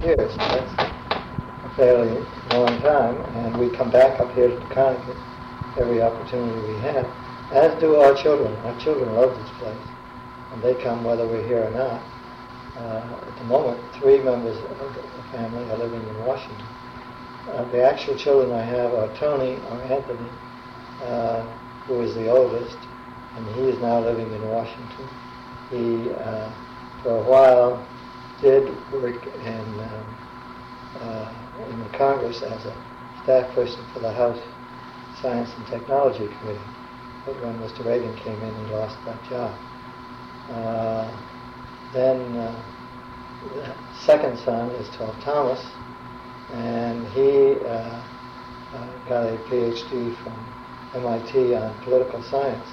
years. That's a fairly long time, and we come back up here to Connecticut every opportunity we have, as do our children. Our children love this place, and they come whether we're here or not. At the moment, 3 members of the family are living in Washington. The actual children I have are Tony, or Anthony, who is the oldest, and he is now living in Washington. He, for a while, did work in the Congress as a staff person for the House Science and Technology Committee. But when Mr. Reagan came in, he lost that job. Then the second son is Thomas, and he got a PhD from MIT on political science.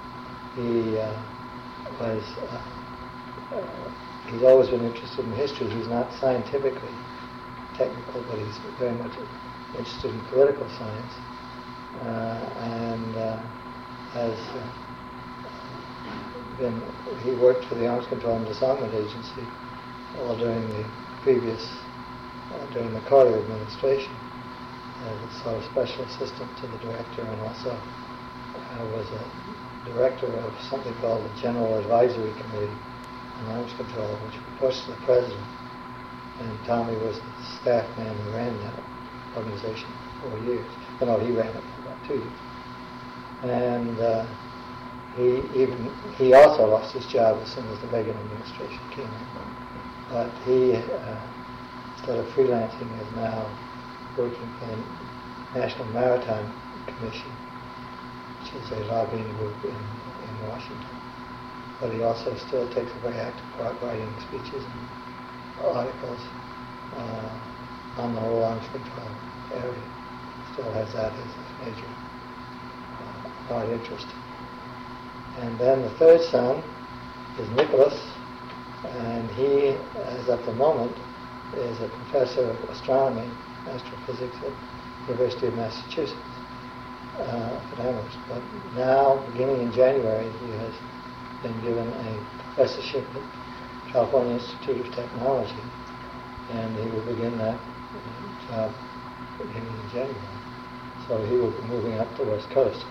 He's always been interested in history. He's not scientifically technical, but he's very much interested in political science, and he worked for the Arms Control and Disarmament Agency all during during the Carter administration as a sort of special assistant to the director, and also was a director of something called the General Advisory Committee on Arms Control, which reports to the President. And Tommy was the staff man who ran that organization for 4 years. No, he ran it for about 2 years. And he also lost his job as soon as the Reagan administration came in. But he, instead of freelancing, is now working for the National Maritime Commission, which is a lobbying group in Washington. But he also still takes a very active part writing speeches and articles on the whole arms control area. Still has that as his major hard interest. And then the third son is Nicholas, and he, as of the moment, is a professor of astronomy, astrophysics at the University of Massachusetts at Amherst. But now, beginning in January, he has been given a professorship at California Institute of Technology, and he will begin that job beginning in January. So he will be moving up the West Coast.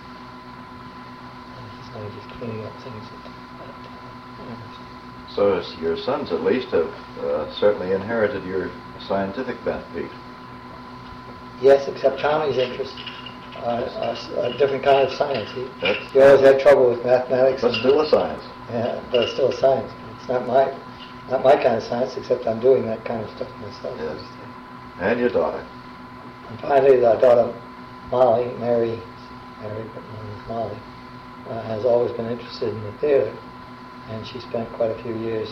And he's now just cleaning up things at Amherst. So your sons, at least, have certainly inherited your scientific bent, Pete. Yes, except Tommy's interest a different kind of science. He always had trouble with mathematics. But still a science. Yeah, but it's still a science. It's not my kind of science, except I'm doing that kind of stuff myself. Yes. And your daughter. And finally, our daughter Molly, Mary, but known as Molly, has always been interested in the theater, and she spent quite a few years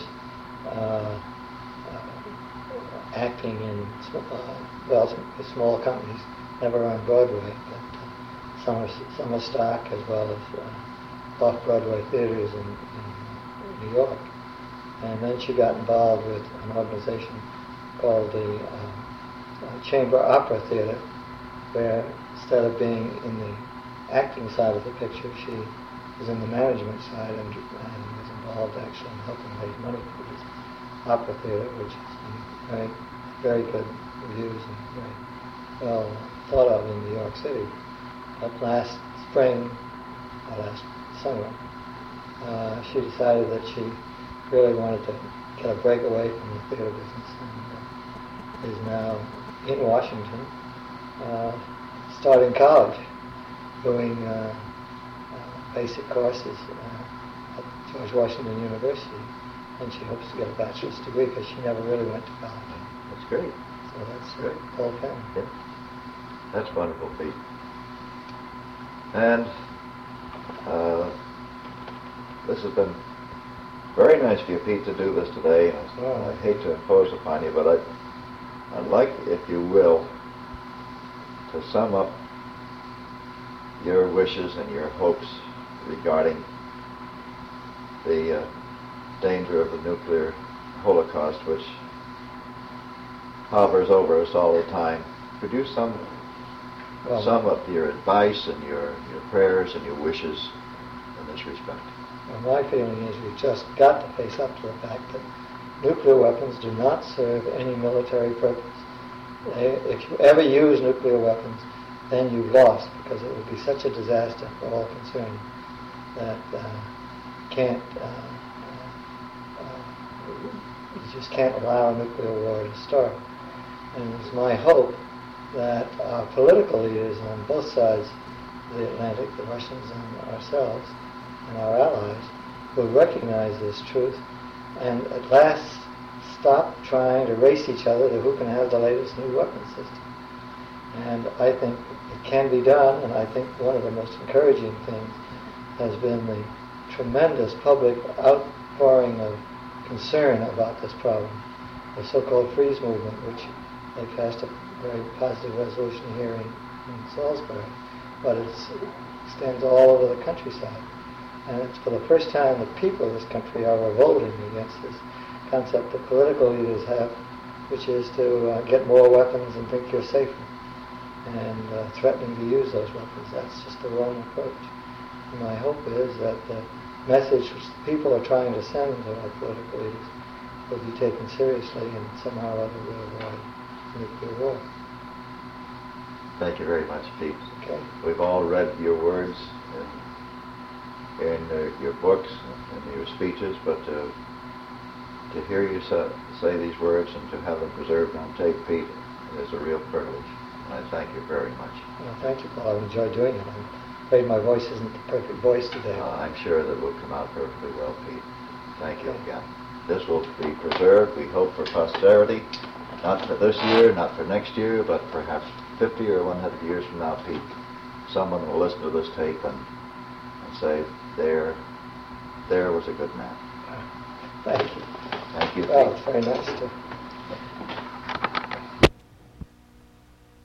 acting in small companies, never on Broadway, but summer stock as well as off-Broadway theaters in New York. And then she got involved with an organization called the Chamber Opera Theater, where instead of being in the acting side of the picture, she was in the management side and was involved actually in helping raise money for this opera theater, which is very, very good reviews and very well thought of in New York City. But last summer, she decided that she really wanted to get a break away from the theater business, and is now in Washington, starting college, doing basic courses at George Washington University, and she hopes to get a bachelor's degree because she never really went to college. That's great. So that's great. Whole family. Yeah. That's wonderful, Pete. And this has been very nice for you, Pete, to do this today. I hate to impose upon you, but I'd like, if you will, to sum up your wishes and your hopes regarding the danger of the nuclear holocaust, which hovers over us all the time. Could you sum up your advice and your prayers and your wishes in this respect? Well, my feeling is we've just got to face up to the fact that nuclear weapons do not serve any military purpose. If you ever use nuclear weapons, then you've lost, because it will be such a disaster for all concerned that you just can't allow a nuclear war to start. And it's my hope that our political leaders on both sides of the Atlantic, the Russians and ourselves and our allies, will recognize this truth and at last stop trying to race each other to who can have the latest new weapon system. And I think it can be done, and I think one of the most encouraging things has been the tremendous public outpouring of concern about this problem. The so-called freeze movement, which they passed a very positive resolution here in Salisbury, but it extends all over the countryside. And it's for the first time that people of this country are revolting against this concept that political leaders have, which is to get more weapons and think you're safer, and threatening to use those weapons. That's just the wrong approach. And my hope is that the message which the people are trying to send to our political leaders will be taken seriously, and somehow or other will avoid nuclear war. Thank you very much, Pete. Okay. We've all read your words in your books and your speeches, but to hear you say these words and to have them preserved on tape, Pete, is a real privilege. And I thank you very much. Well, thank you, Paul. I've enjoyed doing it. I'm afraid my voice isn't the perfect voice today. I'm sure that will come out perfectly well, Pete. Thank you again. This will be preserved, we hope, for posterity, not for this year, not for next year, but perhaps 50 or 100 years from now, Pete. Someone will listen to this tape and say, there was a good man. Thank you. Thank you, Pete. Well, it's very nice to